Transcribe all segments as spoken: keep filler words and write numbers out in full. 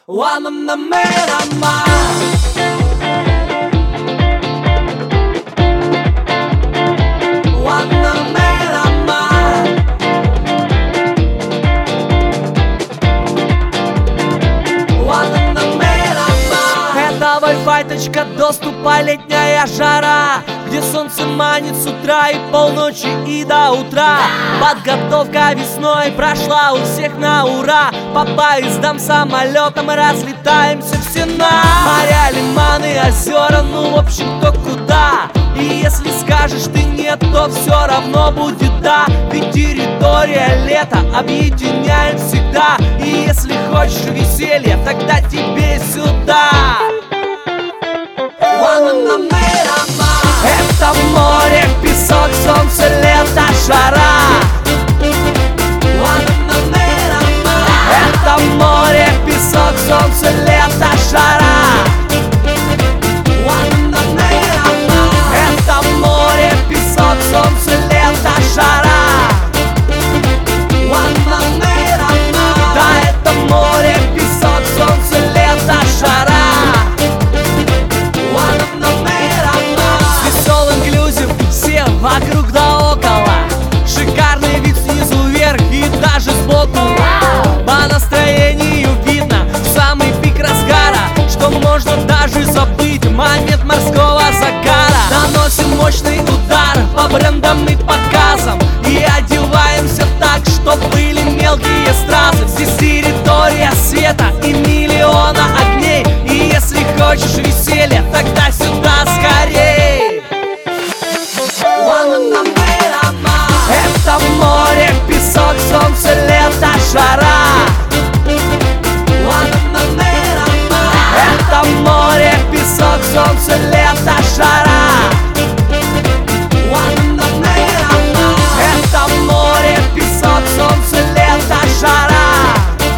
Это Wi-Fi, точка доступа, летняя жара, где солнце манит с утра и полночи и до утра. Подготовка весной прошла у всех на ура. По поездам, самолетам разлетаемся все на моря, лиманы, озера, ну в общем кто куда. И если скажешь ты нет, то все равно будет да. Ведь территория лета объединяет всегда. И если хочешь веселья, тогда тебе сюда. Это море, песок, солнце, лето, жара. Это море, песок, солнце, лето, жара. Это море, песок, солнце, лето, жара. Да, это море, песок, солнце, лето, жара. Вокруг да около, шикарный вид снизу вверх и даже сбоку. По настроению видно в самый пик разгара, что можно даже забыть момент морского загара. Наносим мощный удар по брендам и показам и одеваемся так, чтоб были мелкие стразы. Здесь территория света и миллиона огней. И если хочешь веселья, тогда сюда скорей. Это море, песок, солнце, лето, жара. Это море, песок, солнце, лето, жара. Это море, песок, солнце, лето, жара.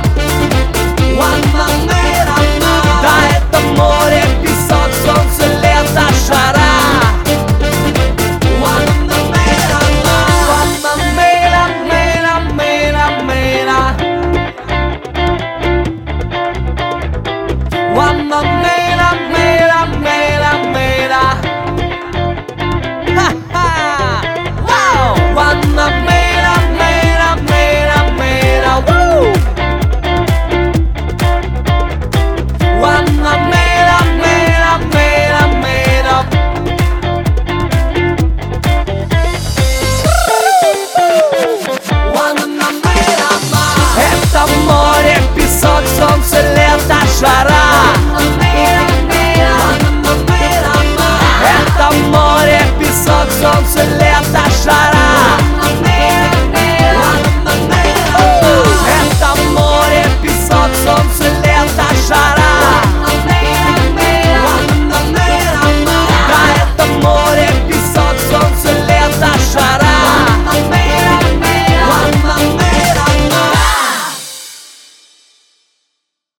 Да, это море, песок, солнце, лето, жара. Это море, песок, солнце, лето, жара. Это море, песок, солнце, лето,